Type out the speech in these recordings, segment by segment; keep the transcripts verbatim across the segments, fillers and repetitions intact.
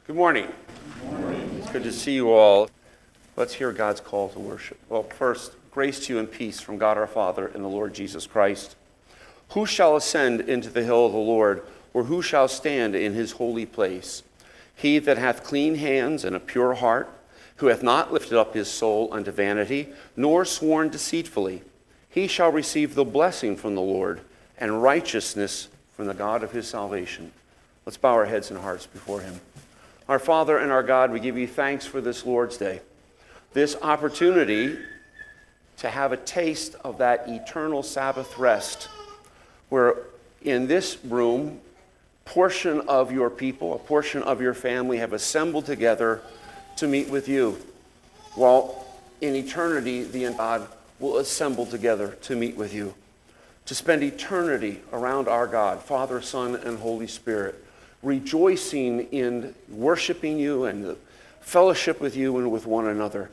Good morning. Good morning. It's good to see you all. Let's hear God's call to worship. Well, first, grace to you and peace from God our Father and the Lord Jesus Christ. Who shall ascend into the hill of the Lord, or who shall stand in his holy place? He that hath clean hands and a pure heart, who hath not lifted up his soul unto vanity, nor sworn deceitfully, he shall receive the blessing from the Lord and righteousness from the God of his salvation. Let's bow our heads and hearts before him. Our Father and our God, we give you thanks for this Lord's Day, this opportunity to have a taste of that eternal Sabbath rest, where in this room, portion of your people, a portion of your family have assembled together to meet with you, while in eternity the God will assemble together to meet with you, to spend eternity around our God, Father, Son, and Holy Spirit, rejoicing in worshiping you and the fellowship with you and with one another.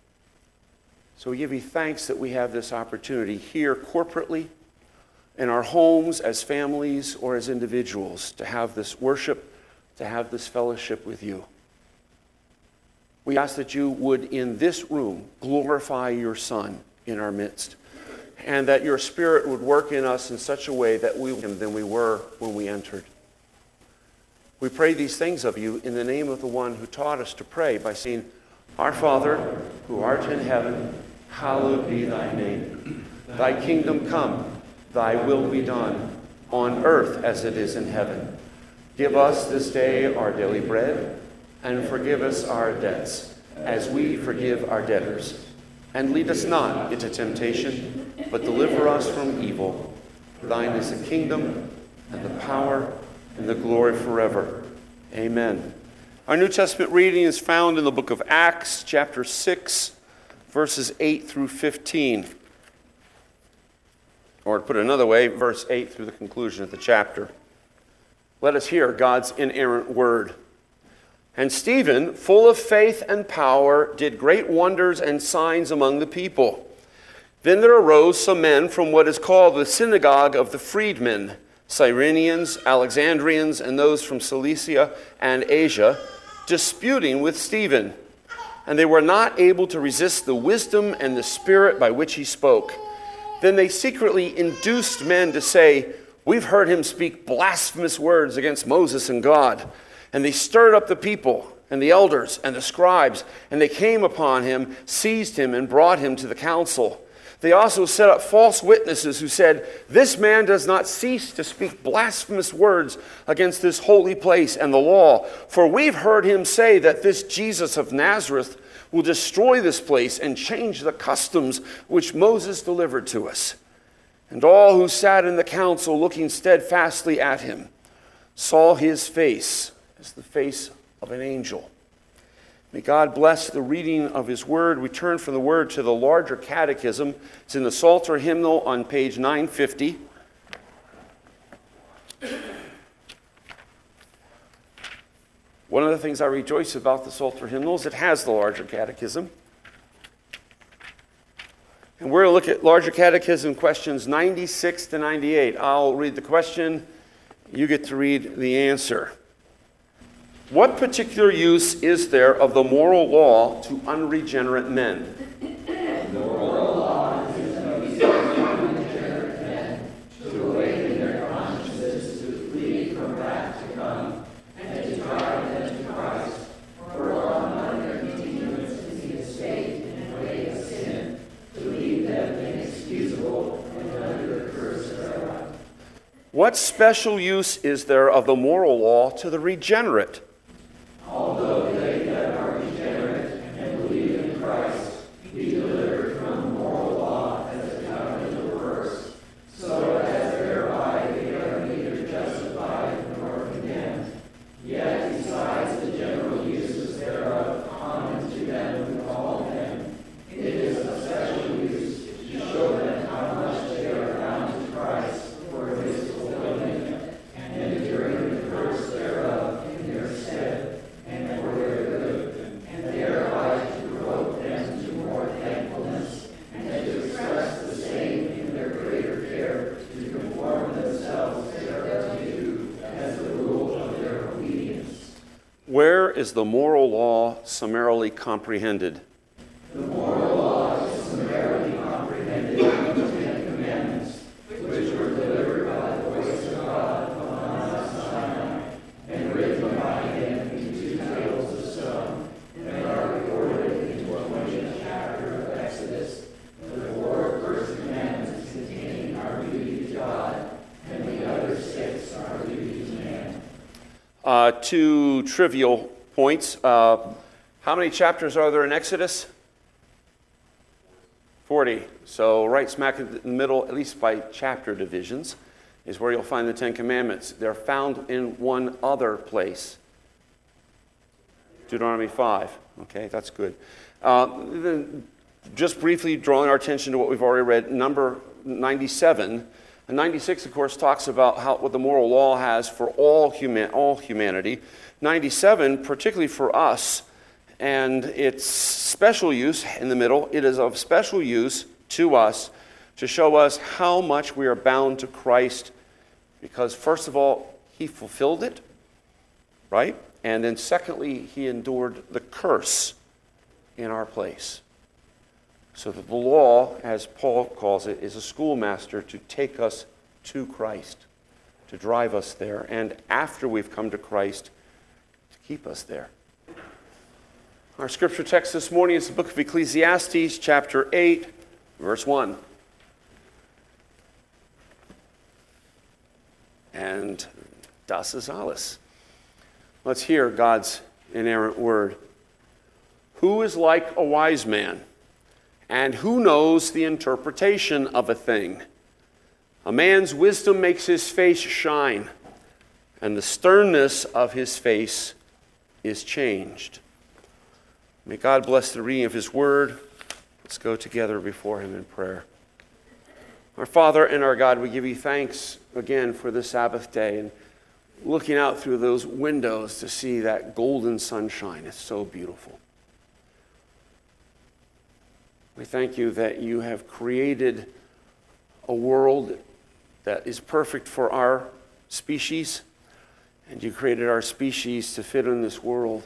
So we give you thanks that we have this opportunity here corporately, in our homes, as families, or as individuals, to have this worship, to have this fellowship with you. We ask that you would, in this room, glorify your Son in our midst, and that your Spirit would work in us in such a way that we are than we were when we entered. We pray these things of you in the name of the one who taught us to pray by saying, Our Father, who art in heaven, hallowed be thy name. Thy kingdom come, thy will be done, on earth as it is in heaven. Give us this day our daily bread, and forgive us our debts, as we forgive our debtors. And lead us not into temptation, but deliver us from evil. For thine is the kingdom, and the power, and the glory forever. Amen. Our New Testament reading is found in the book of Acts, chapter six, verses eight through fifteen. Or to put it another way, verse eight through the conclusion of the chapter. Let us hear God's inerrant word. And Stephen, full of faith and power, did great wonders and signs among the people. Then there arose some men from what is called the synagogue of the freedmen, Cyrenians, Alexandrians, and those from Cilicia and Asia, disputing with Stephen. And they were not able to resist the wisdom and the spirit by which he spoke. Then they secretly induced men to say, We've heard him speak blasphemous words against Moses and God. And they stirred up the people and the elders and the scribes, and they came upon him, seized him, and brought him to the council. They also set up false witnesses who said, This man does not cease to speak blasphemous words against this holy place and the law. For we've heard him say that this Jesus of Nazareth will destroy this place and change the customs which Moses delivered to us. And all who sat in the council, looking steadfastly at him, saw his face as the face of an angel. May God bless the reading of his word. We turn from the word to the larger catechism. It's in the Psalter hymnal on page nine fifty. One of the things I rejoice about the Psalter hymnal is it has the larger catechism. And we're going to look at larger catechism questions ninety-six to ninety-eight. I'll read the question. You get to read the answer. What particular use is there of the moral law to unregenerate men? The moral law is to use unregenerate men to awaken their consciences to flee from wrath to come and to drive them to Christ. For on their continuance in the state and way of sin, to leave them inexcusable and under the curse thereof. What special use is there of the moral law to the regenerate? Although they that are regenerate and believe in Christ be delivered from the moral law as a covenant of works, so as thereby they are neither justified nor condemned, yet besides the general uses thereof common to them who call them, it is of special use to show them how much they are bound to Christ for his fulfillment, and enduring the curse thereof in their sin. Where is the moral law summarily comprehended? The moral law is summarily comprehended in the Ten Commandments, which were delivered by the voice of God upon Mount Sinai, and written by him in two tables of stone, and are recorded in the twentieth chapter of Exodus. The four first commandments containing our duty to God, and the other six are duty to man. Uh, two trivial points. Uh, how many chapters are there in Exodus? forty. So right smack in the middle, at least by chapter divisions, is where you'll find the Ten Commandments. They're found in one other place. Deuteronomy five. Okay, that's good. Uh, then just briefly drawing our attention to what we've already read, number ninety-seven. And ninety-six, of course, talks about how what the moral law has for all human, all humanity. ninety-seven, particularly for us, and its special use in the middle, it is of special use to us to show us how much we are bound to Christ, because first of all, he fulfilled it, right? And then secondly, he endured the curse in our place. So that the law, as Paul calls it, is a schoolmaster to take us to Christ, to drive us there, and after we've come to Christ, to keep us there. Our scripture text this morning is the book of Ecclesiastes, chapter eight, verse one. And das ist alles. Let's hear God's inerrant word. Who is like a wise man? And who knows the interpretation of a thing? A man's wisdom makes his face shine, and the sternness of his face is changed. May God bless the reading of his word. Let's go together before him in prayer. Our Father and our God, we give you thanks again for this Sabbath day, and looking out through those windows to see that golden sunshine. It's so beautiful. We thank you that you have created a world that is perfect for our species, and you created our species to fit in this world.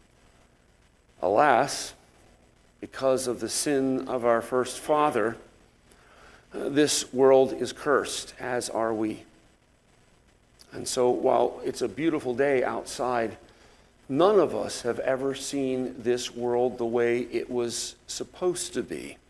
Alas, because of the sin of our first father, uh, this world is cursed, as are we. And so while it's a beautiful day outside, none of us have ever seen this world the way it was supposed to be.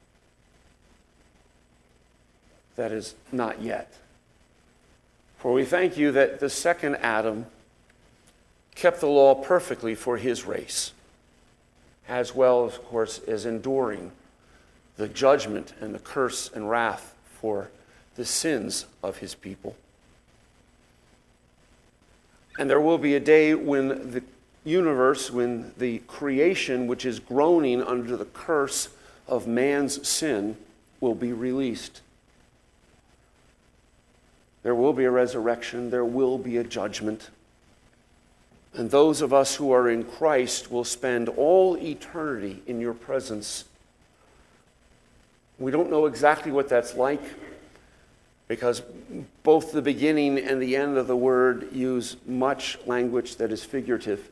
That is, not yet. For we thank you that the second Adam kept the law perfectly for his race, as well, of course, as enduring the judgment and the curse and wrath for the sins of his people. And there will be a day when the universe, when the creation, which is groaning under the curse of man's sin, will be released. There will be a resurrection. There will be a judgment. And those of us who are in Christ will spend all eternity in your presence. We don't know exactly what that's like, because both the beginning and the end of the word use much language that is figurative.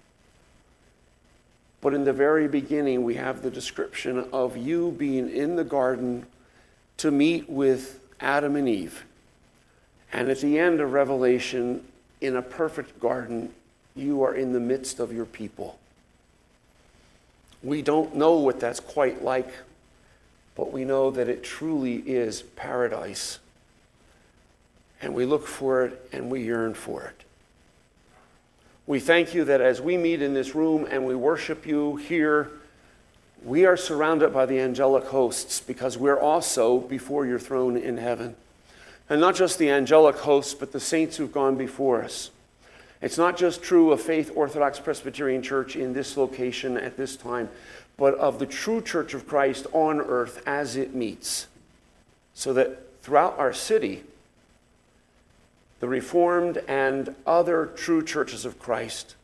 But in the very beginning, we have the description of you being in the garden to meet with Adam and Eve. And at the end of Revelation, in a perfect garden, you are in the midst of your people. We don't know what that's quite like, but we know that it truly is paradise. And we look for it and we yearn for it. We thank you that as we meet in this room and we worship you here, we are surrounded by the angelic hosts, because we're also before your throne in heaven. And not just the angelic hosts, but the saints who've gone before us. It's not just true of Faith Orthodox Presbyterian Church in this location at this time, but of the true Church of Christ on earth as it meets. So that throughout our city, the Reformed and other true churches of Christ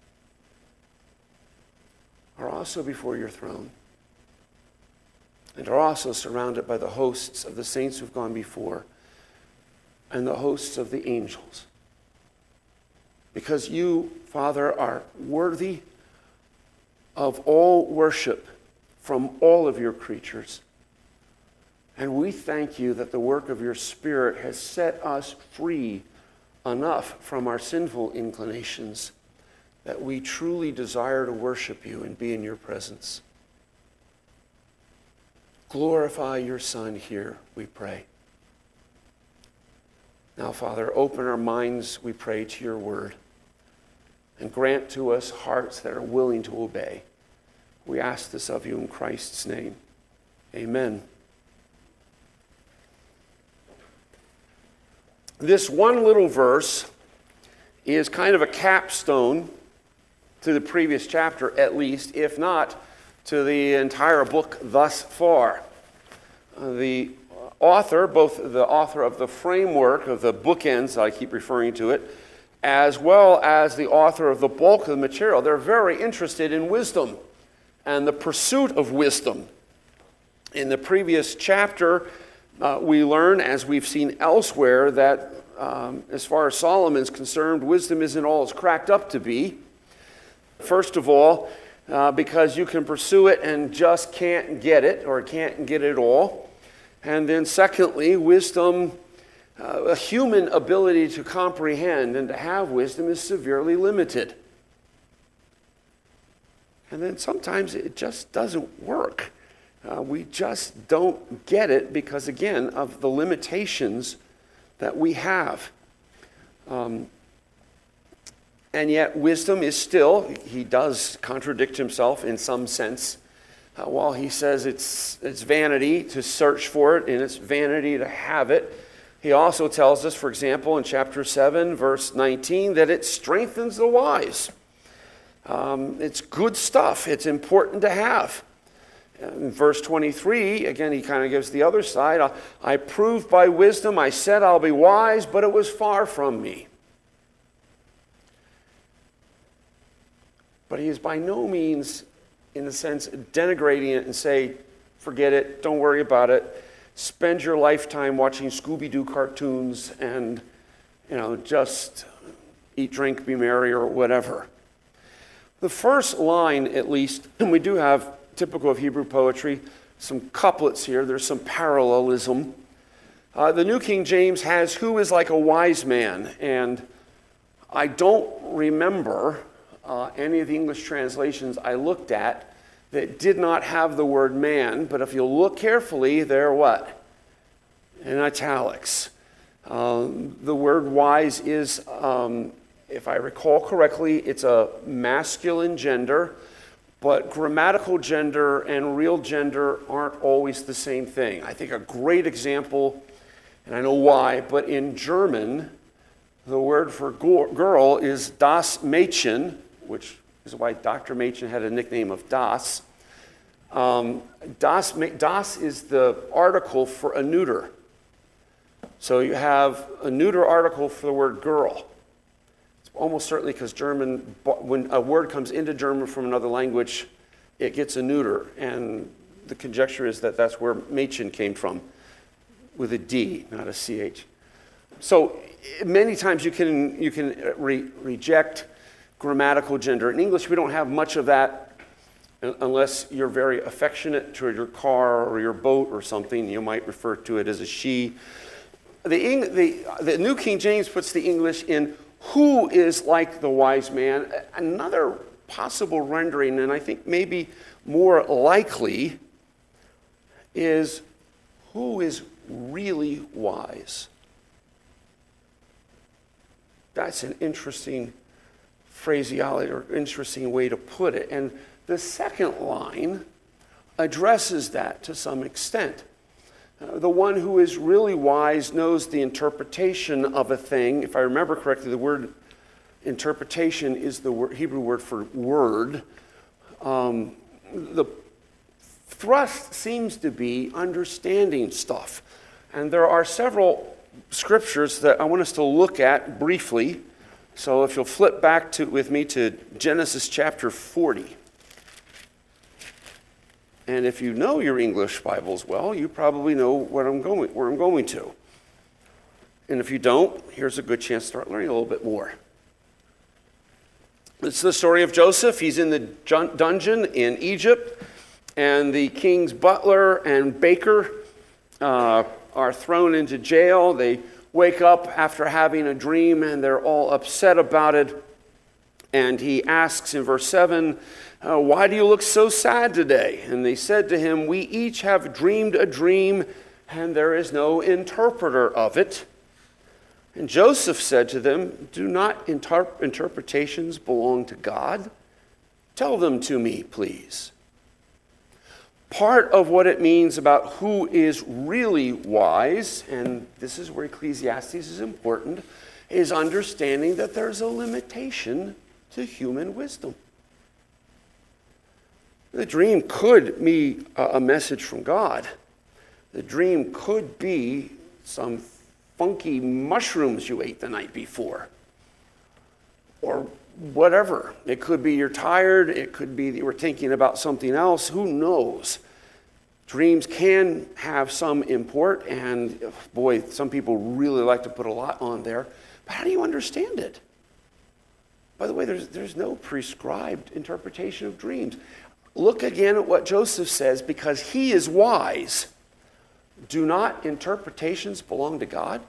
are also before your throne, and are also surrounded by the hosts of the saints who've gone before and the hosts of the angels. because you, Father, are worthy of all worship from all of your creatures. And we thank you that the work of your Spirit has set us free enough from our sinful inclinations that we truly desire to worship you and be in your presence. Glorify your Son here, we pray. Now, Father, open our minds, we pray, to your word, and grant to us hearts that are willing to obey. We ask this of you in Christ's name. Amen. This one little verse is kind of a capstone to the previous chapter, at least, if not to the entire book thus far. Uh, the author, both the author of the framework of the bookends, I keep referring to it, as well as the author of the bulk of the material, they're very interested in wisdom and the pursuit of wisdom. In the previous chapter, uh, we learn, as we've seen elsewhere, that um, as far as Solomon's concerned, wisdom isn't all it's cracked up to be. First of all, uh, because you can pursue it and just can't get it, or can't get it all. And then secondly, wisdom, uh, a human ability to comprehend and to have wisdom is severely limited. And then sometimes it just doesn't work. Uh, we just don't get it because, again, of the limitations that we have. Um, and yet wisdom is still, he does contradict himself in some sense. Uh, while he says it's it's vanity to search for it and it's vanity to have it, he also tells us, for example, in chapter seven, verse nineteen, that it strengthens the wise. Um, it's good stuff. It's important to have. In verse twenty-three, again, he kind of gives the other side. I, I proved by wisdom, I said I'll be wise, but it was far from me. But he is by no means, in a sense, denigrating it and say, forget it, don't worry about it. Spend your lifetime watching Scooby-Doo cartoons and, you know, just eat, drink, be merry, or whatever. The first line, at least, and we do have, typical of Hebrew poetry, some couplets here. There's some parallelism. Uh, the New King James has, who is like a wise man? And I don't remember uh, any of the English translations I looked at that did not have the word man, but if you look carefully, they're what? In italics. Um, the word wise is, um, if I recall correctly, it's a masculine gender, but grammatical gender and real gender aren't always the same thing. I think a great example, and I know why, but in German, the word for girl is das Mädchen, which is why Doctor Mädchen had a nickname of Das. Um, das, das is the article for a neuter. So you have a neuter article for the word girl. It's almost certainly because German, when a word comes into German from another language, it gets a neuter. And the conjecture is that that's where Mädchen came from, with a D, not a C H. So many times you can, you can re- reject grammatical gender. In English, we don't have much of that unless you're very affectionate to your car or your boat or something. You might refer to it as a she. The, the, the New King James puts the English in who is like the wise man. Another possible rendering, and I think maybe more likely, is who is really wise. That's an interesting phraseology or interesting way to put it. And the second line addresses that to some extent. Uh, the one who is really wise knows the interpretation of a thing. If I remember correctly, the word interpretation is the word, Hebrew word for word. Um, the thrust seems to be understanding stuff. And there are several scriptures that I want us to look at briefly. So if you'll flip back to with me to Genesis chapter forty. And if you know your English Bibles well, you probably know what I'm going, where I'm going to. And if you don't, here's a good chance to start learning a little bit more. It's the story of Joseph. He's in the dungeon in Egypt, and the king's butler and baker uh, are thrown into jail. They wake up after having a dream, and they're all upset about it. And he asks in verse seven, uh, why do you look so sad today? And they said to him, we each have dreamed a dream, and there is no interpreter of it. And Joseph said to them, do not inter- interpretations belong to God? Tell them to me, please. Part of what it means about who is really wise, and this is where Ecclesiastes is important, is understanding that there's a limitation to human wisdom. The dream could be a message from God. The dream could be some funky mushrooms you ate the night before, or whatever. It could be you're tired. It could be that you were thinking about something else. Who knows? Dreams can have some import, and boy, some people really like to put a lot on there. But how do you understand it? By the way, there's, there's no prescribed interpretation of dreams. Look again at what Joseph says, because he is wise. Do not interpretations belong to God?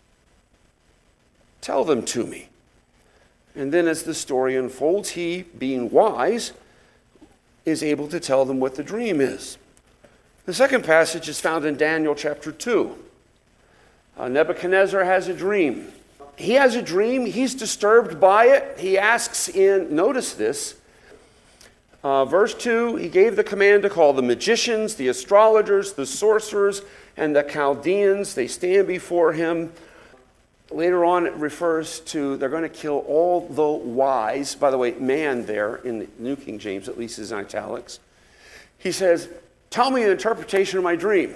Tell them to me. And then as the story unfolds, he, being wise, is able to tell them what the dream is. The second passage is found in Daniel chapter two. Uh, Nebuchadnezzar has a dream. He has a dream. He's disturbed by it. He asks in, notice this, uh, verse two, he gave the command to call the magicians, the astrologers, the sorcerers, and the Chaldeans. They stand before him. Later on, it refers to they're going to kill all the wise. By the way, man there in the New King James, at least, is in italics. He says, tell me the interpretation of my dream.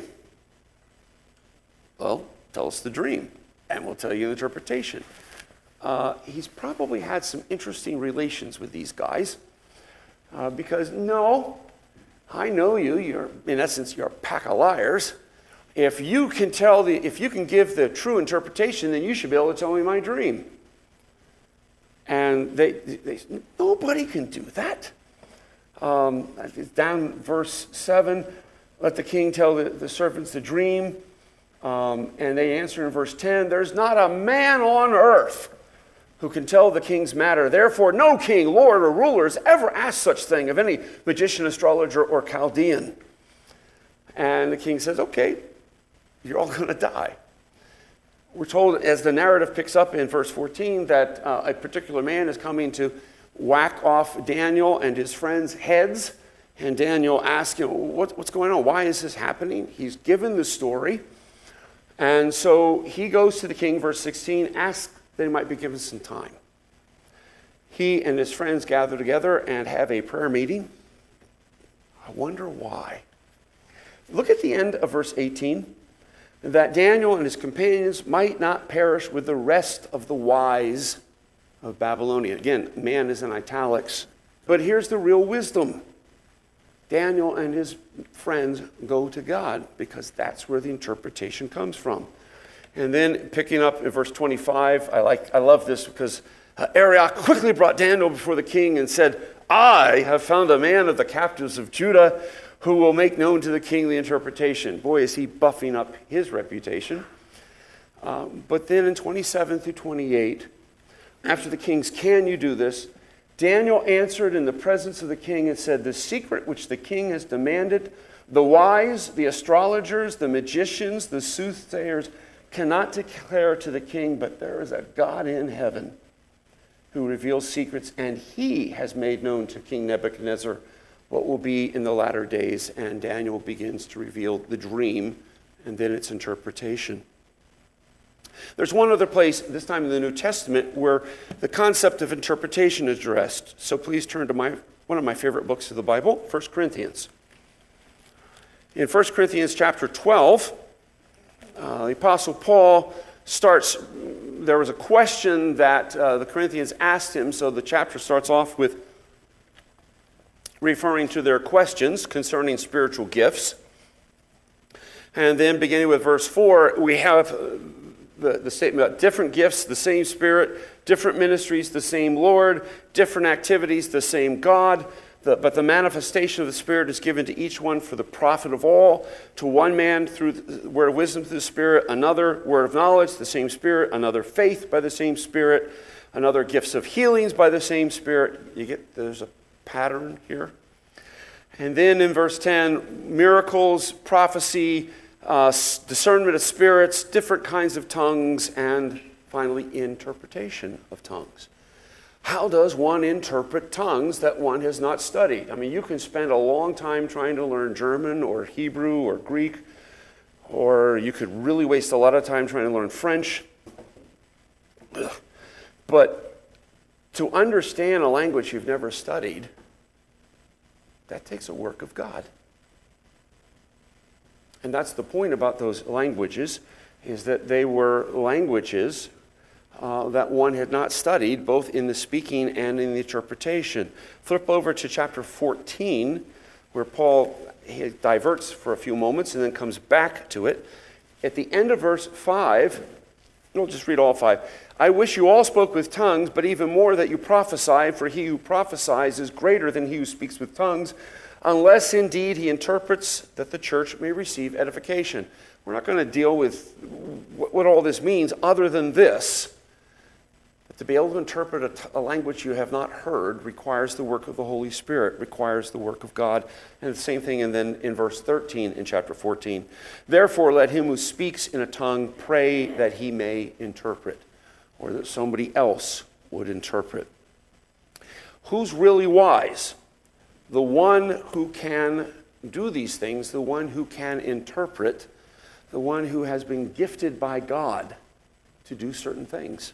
Well, tell us the dream, and we'll tell you the interpretation. Uh, he's probably had some interesting relations with these guys, uh, because, no, I know you. You're, in essence, you're a pack of liars. If you can tell the, if you can give the true interpretation, then you should be able to tell me my dream. And they, they nobody can do that. Um, down verse seven, let the king tell the, the servants the dream. Um, and they answer in verse ten, there's not a man on earth who can tell the king's matter. Therefore, no king, lord, or ruler has ever asked such thing of any magician, astrologer, or Chaldean. And the king says, okay, you're all going to die. We're told, as the narrative picks up in verse fourteen, that uh, a particular man is coming to whack off Daniel and his friends' heads. And Daniel asks him, what, what's going on? Why is this happening? He's given the story. And so he goes to the king, verse sixteen, asks that he might be given some time. He and his friends gather together and have a prayer meeting. I wonder why. Look at the end of verse eighteen. That Daniel and his companions might not perish with the rest of the wise of Babylonia. Again, man is in italics. But here's the real wisdom. Daniel and his friends go to God, because that's where the interpretation comes from. And then picking up in verse twenty-five, I like, I love this, because uh, Arioch quickly brought Daniel before the king and said, I have found a man of the captives of Judah who will make known to the king the interpretation. Boy, is he buffing up his reputation. Um, but then in twenty-seven through twenty-eight, after the king's, can you do this? Daniel answered in the presence of the king and said, the secret which the king has demanded, the wise, the astrologers, the magicians, the soothsayers cannot declare to the king, but there is a God in heaven who reveals secrets, and he has made known to King Nebuchadnezzar what will be in the latter days. And Daniel begins to reveal the dream and then its interpretation. There's one other place, this time in the New Testament, where the concept of interpretation is addressed. So please turn to my one of my favorite books of the Bible, First Corinthians. In First Corinthians chapter twelve, uh, the Apostle Paul starts, there was a question that uh, the Corinthians asked him, so the chapter starts off with referring to their questions concerning spiritual gifts. And then beginning with verse four, we have the, the statement about different gifts, the same Spirit, different ministries, the same Lord, different activities, the same God. The, but the manifestation of the Spirit is given to each one for the profit of all. To one man through the word of wisdom through the Spirit, another word of knowledge, the same Spirit, another faith by the same Spirit, another gifts of healings by the same Spirit. You get, there's a pattern here. And then in verse ten, miracles, prophecy, uh, discernment of spirits, different kinds of tongues, and finally interpretation of tongues. How does one interpret tongues that one has not studied? I mean, you can spend a long time trying to learn German or Hebrew or Greek, or you could really waste a lot of time trying to learn French. But to understand a language you've never studied, that takes a work of God. And that's the point about those languages, is that they were languages Uh, that one had not studied, both in the speaking and in the interpretation. Flip over to chapter fourteen, where Paul he diverts for a few moments and then comes back to it. At the end of verse five, we'll just read all five. I wish you all spoke with tongues, but even more that you prophesy, for he who prophesies is greater than he who speaks with tongues, unless indeed he interprets, that the church may receive edification. We're not going to deal with what all this means other than this. To be able to interpret a, t- a language you have not heard requires the work of the Holy Spirit, requires the work of God. And the same thing and then in verse thirteen in chapter fourteen. Therefore, let him who speaks in a tongue pray that he may interpret, or that somebody else would interpret. Who's really wise? The one who can do these things, the one who can interpret, the one who has been gifted by God to do certain things.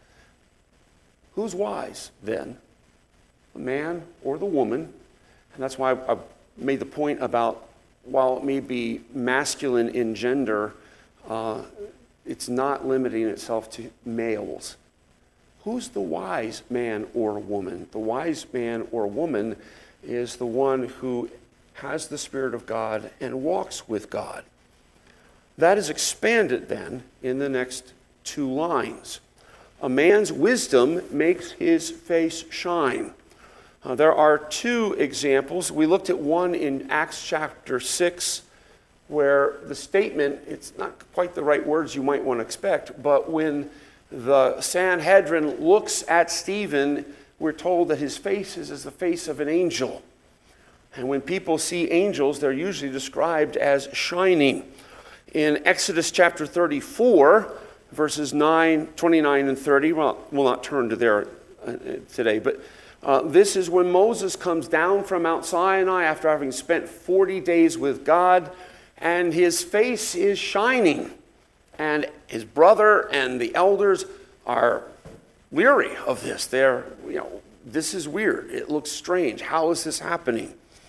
Who's wise, then? The man or the woman? And that's why I made the point about, while it may be masculine in gender, uh, it's not limiting itself to males. Who's the wise man or woman? The wise man or woman is the one who has the Spirit of God and walks with God. That is expanded then in the next two lines. A man's wisdom makes his face shine. Uh, there are two examples. We looked at one in Acts chapter six, where the statement, it's not quite the right words you might want to expect, but when the Sanhedrin looks at Stephen, we're told that his face is as the face of an angel. And when people see angels, they're usually described as shining. In Exodus chapter thirty-four, verses nine, twenty-nine and thirty, well, we'll not turn to there uh, today, but uh, this is when Moses comes down from Mount Sinai after having spent forty days with God, and his face is shining. And his brother and the elders are leery of this. They're, you know, this is weird. It looks strange. How is this happening?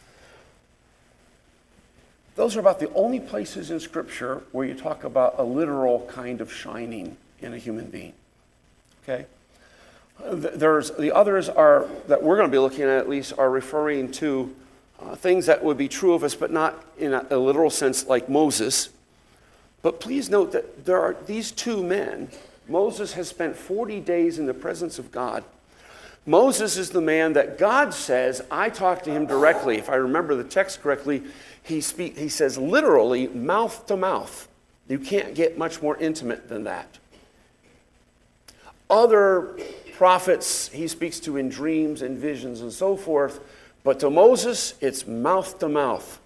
Those are about the only places in Scripture where you talk about a literal kind of shining in a human being. Okay? There's the others are that we're going to be looking at at least are referring to uh, things that would be true of us, but not in a, a literal sense like Moses. But please note that there are these two men. Moses has spent forty days in the presence of God. Moses is the man that God says, I talked to him directly. If I remember the text correctly, he speak, he says literally mouth to mouth. You can't get much more intimate than that. Other prophets he speaks to in dreams and visions and so forth, but to Moses, it's mouth to mouth.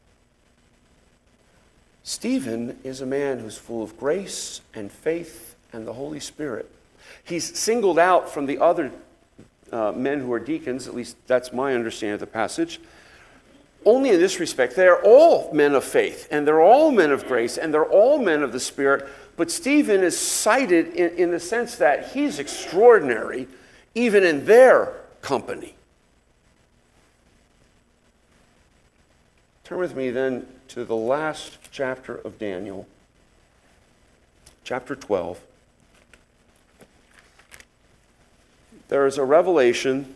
Stephen is a man who's full of grace and faith and the Holy Spirit. He's singled out from the other uh, men who are deacons, at least that's my understanding of the passage, only in this respect. They are all men of faith, and they're all men of grace, and they're all men of the Spirit, but Stephen is cited in, in the sense that he's extraordinary, even in their company. Turn with me then to the last chapter of Daniel, chapter twelve. There is a revelation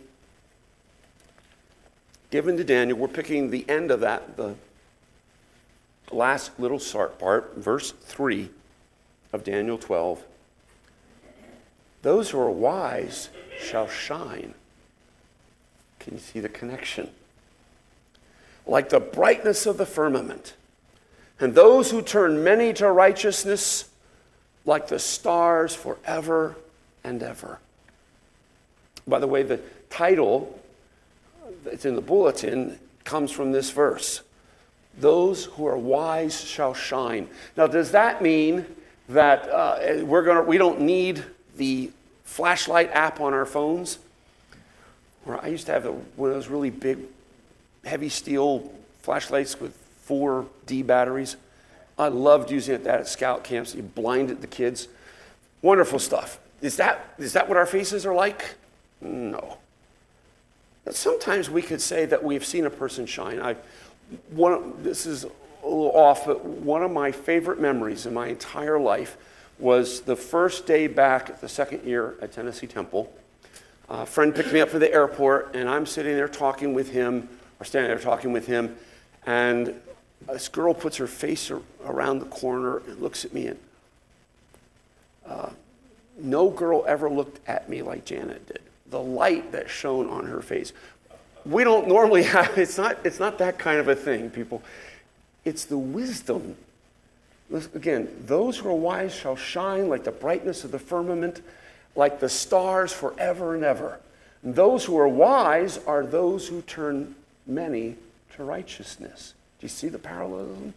given to Daniel. We're picking the end of that, the last little part, verse three. of Daniel twelve, those who are wise shall shine. Can you see the connection? Like the brightness of the firmament. And those who turn many to righteousness, like the stars forever and ever. By the way, the title that's in the bulletin comes from this verse. Those who are wise shall shine. Now, does that mean that uh, we're gonna we don't need the flashlight app on our phones? Or I used to have a, one of those really big, heavy steel flashlights with four D batteries. I loved using it at scout camps. You blinded the kids. Wonderful stuff. Is that is that what our faces are like? No. But sometimes we could say that we've seen a person shine. I, one, this is a little off, but one of my favorite memories in my entire life was the first day back at the second year at Tennessee Temple. A friend picked me up from the airport, and I'm sitting there talking with him, or standing there talking with him, and this girl puts her face around the corner and looks at me, and uh, no girl ever looked at me like Janet did. The light that shone on her face. We don't normally have, it's not, it's not that kind of a thing, people. It's the wisdom. Again, those who are wise shall shine like the brightness of the firmament, like the stars forever and ever. And those who are wise are those who turn many to righteousness. Do you see the parallelism?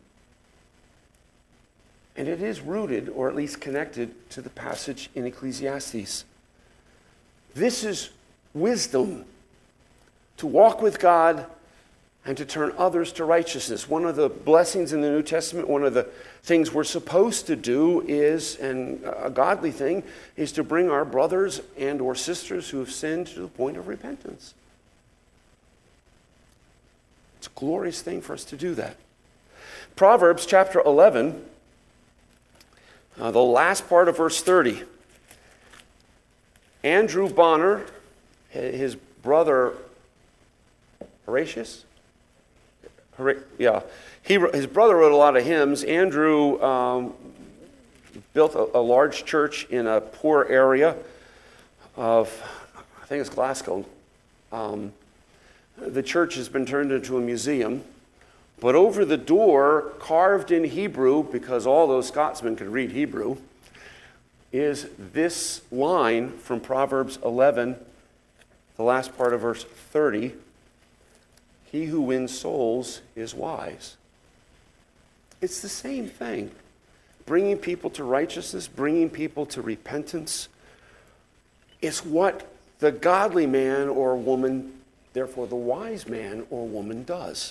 And it is rooted, or at least connected, to the passage in Ecclesiastes. This is wisdom, to walk with God and to turn others to righteousness. One of the blessings in the New Testament, one of the things we're supposed to do is, and a godly thing, is to bring our brothers and or sisters who have sinned to the point of repentance. It's a glorious thing for us to do that. Proverbs chapter eleven, uh, the last part of verse thirty. Andrew Bonner, his brother Horatius, Hor- yeah, he his brother wrote a lot of hymns. Andrew um, built a, a large church in a poor area of, I think it's Glasgow. Um, the church has been turned into a museum, but over the door, carved in Hebrew, because all those Scotsmen could read Hebrew, is this line from Proverbs eleven, the last part of verse thirty. He who wins souls is wise. It's the same thing. Bringing people to righteousness, bringing people to repentance. It's what the godly man or woman, therefore the wise man or woman, does.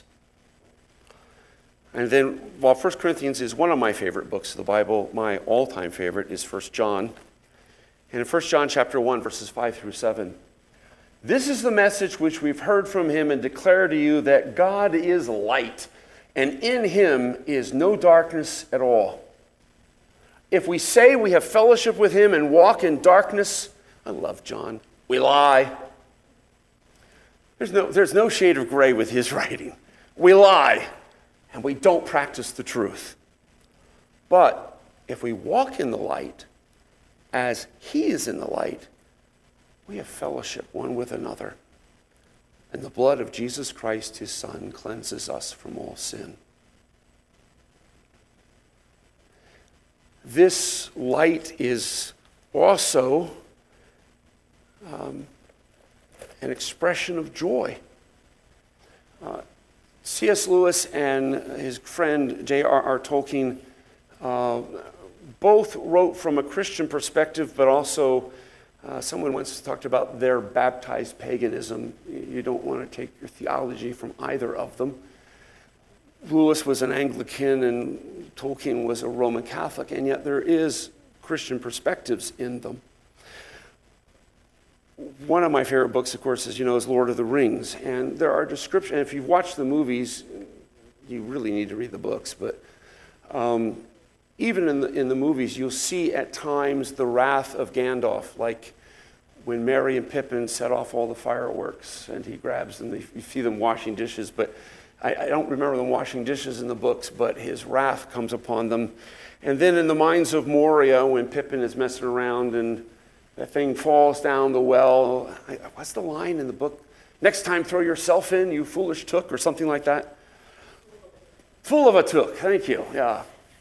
And then, while First Corinthians is one of my favorite books of the Bible, my all-time favorite is First John. And in First John chapter one, verses five through seven, this is the message which we've heard from him and declare to you, that God is light, and in him is no darkness at all. If we say we have fellowship with him and walk in darkness, I love John, we lie. There's no, there's no shade of gray with his writing. We lie. And we don't practice the truth. But if we walk in the light, as he is in the light, we have fellowship one with another. And the blood of Jesus Christ, his Son, cleanses us from all sin. This light is also um, an expression of joy. Uh, C S Lewis and his friend J R R Tolkien uh, both wrote from a Christian perspective, but also uh, someone once talked about their baptized paganism. You don't want to take your theology from either of them. Lewis was an Anglican and Tolkien was a Roman Catholic, and yet there is Christian perspectives in them. One of my favorite books, of course, as you know, is Lord of the Rings. And there are descriptions, if you've watched the movies, you really need to read the books. But um, even in the, in the movies, you'll see at times the wrath of Gandalf, like when Merry and Pippin set off all the fireworks and he grabs them. You see them washing dishes. But I, I don't remember them washing dishes in the books, but his wrath comes upon them. And then in the Mines of Moria, when Pippin is messing around and that thing falls down the well, I, what's the line in the book? Next time throw yourself in, you foolish took, or something like that. Full of a took, thank you, yeah.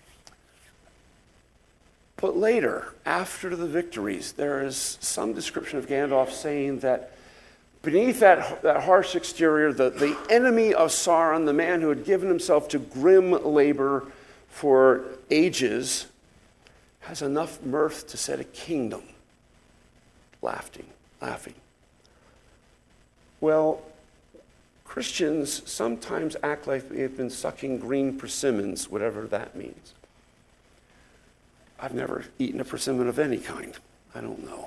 But later, after the victories, there is some description of Gandalf saying that beneath that, that harsh exterior, the, the enemy of Sauron, the man who had given himself to grim labor for ages, has enough mirth to set a kingdom laughing, laughing. Well, Christians sometimes act like they've been sucking green persimmons, whatever that means. I've never eaten a persimmon of any kind. I don't know.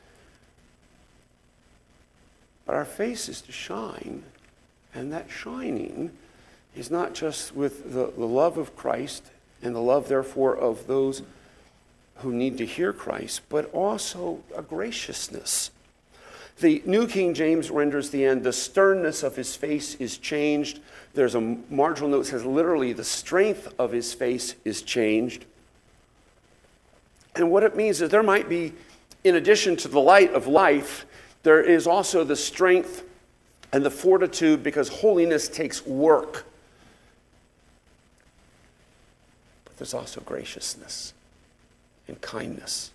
But our face is to shine, and that shining is not just with the, the love of Christ and the love, therefore, of those who need to hear Christ, but also a graciousness. The New King James renders the end, the sternness of his face is changed. There's a marginal note that says literally the strength of his face is changed. And what it means is there might be, in addition to the light of life, there is also the strength and the fortitude, because holiness takes work. But there's also graciousness and kindness.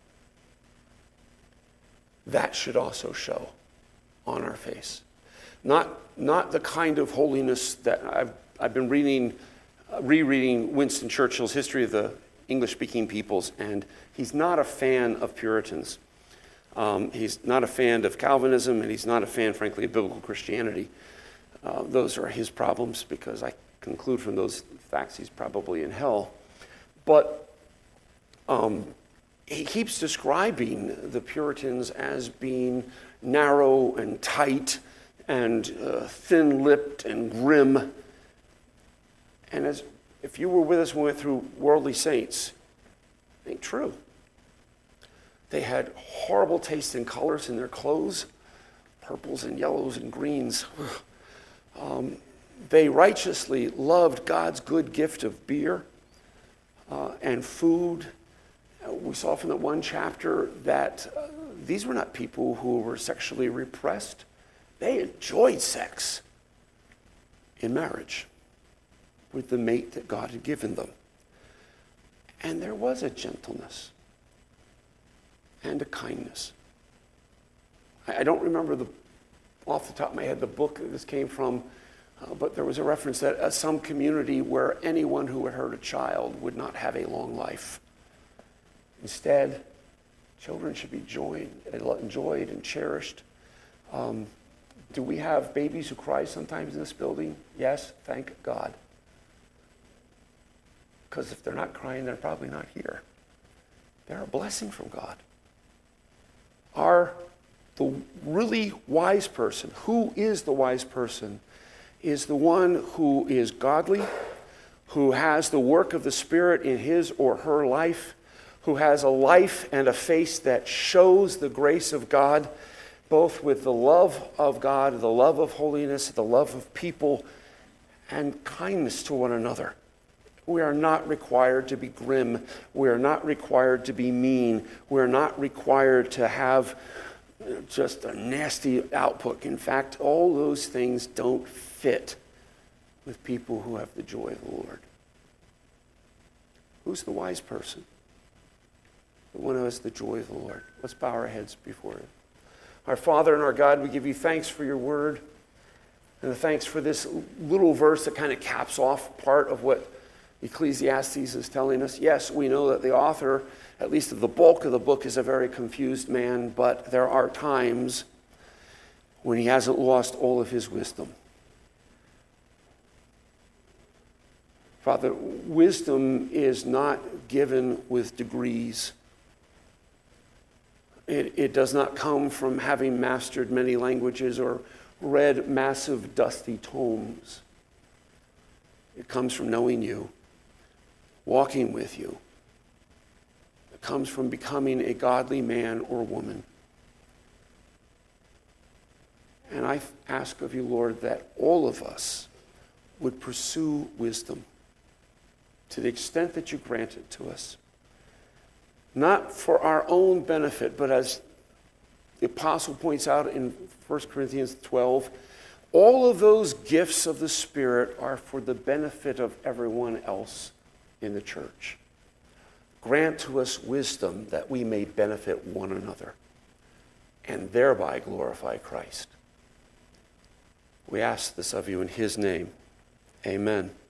That should also show on our face. Not, not the kind of holiness that I've, I've been reading, uh, rereading Winston Churchill's History of the English-speaking Peoples, and he's not a fan of Puritans. Um, he's not a fan of Calvinism, and he's not a fan, frankly, of biblical Christianity. Uh, those are his problems, because I conclude from those facts he's probably in hell. But um, he keeps describing the Puritans as being narrow and tight and uh, thin-lipped and grim. And as if you were with us when we went through Worldly Saints, it ain't true. They had horrible taste in colors in their clothes, purples and yellows and greens. Um, they righteously loved God's good gift of beer uh, and food. We saw from that one chapter that uh, these were not people who were sexually repressed. They enjoyed sex in marriage with the mate that God had given them. And there was a gentleness and a kindness. I don't remember the, off the top of my head the book that this came from, uh, but there was a reference that uh, some community where anyone who had hurt a child would not have a long life. Instead, children should be joined, enjoyed and cherished. Um, do we have babies who cry sometimes in this building? Yes, thank God. Because if they're not crying, they're probably not here. They're a blessing from God. Are the really wise person, who is the wise person, is the one who is godly, who has the work of the Spirit in his or her life, who has a life and a face that shows the grace of God, both with the love of God, the love of holiness, the love of people, and kindness to one another. We are not required to be grim. We are not required to be mean. We are not required to have just a nasty output. In fact, all those things don't fit with people who have the joy of the Lord. Who's the wise person? The one who has the joy of the Lord. Let's bow our heads before him. Our Father and our God, we give you thanks for your word, and thanks for this little verse that kind of caps off part of what Ecclesiastes is telling us. Yes, we know that the author, at least of the bulk of the book, is a very confused man, but there are times when he hasn't lost all of his wisdom. Father, wisdom is not given with degrees. It, it does not come from having mastered many languages or read massive dusty tomes. It comes from knowing you, walking with you. It comes from becoming a godly man or woman. And I ask of you, Lord, that all of us would pursue wisdom to the extent that you grant it to us. Not for our own benefit, but as the apostle points out in First Corinthians twelve, all of those gifts of the Spirit are for the benefit of everyone else in the church. Grant to us wisdom that we may benefit one another and thereby glorify Christ. We ask this of you in his name. Amen.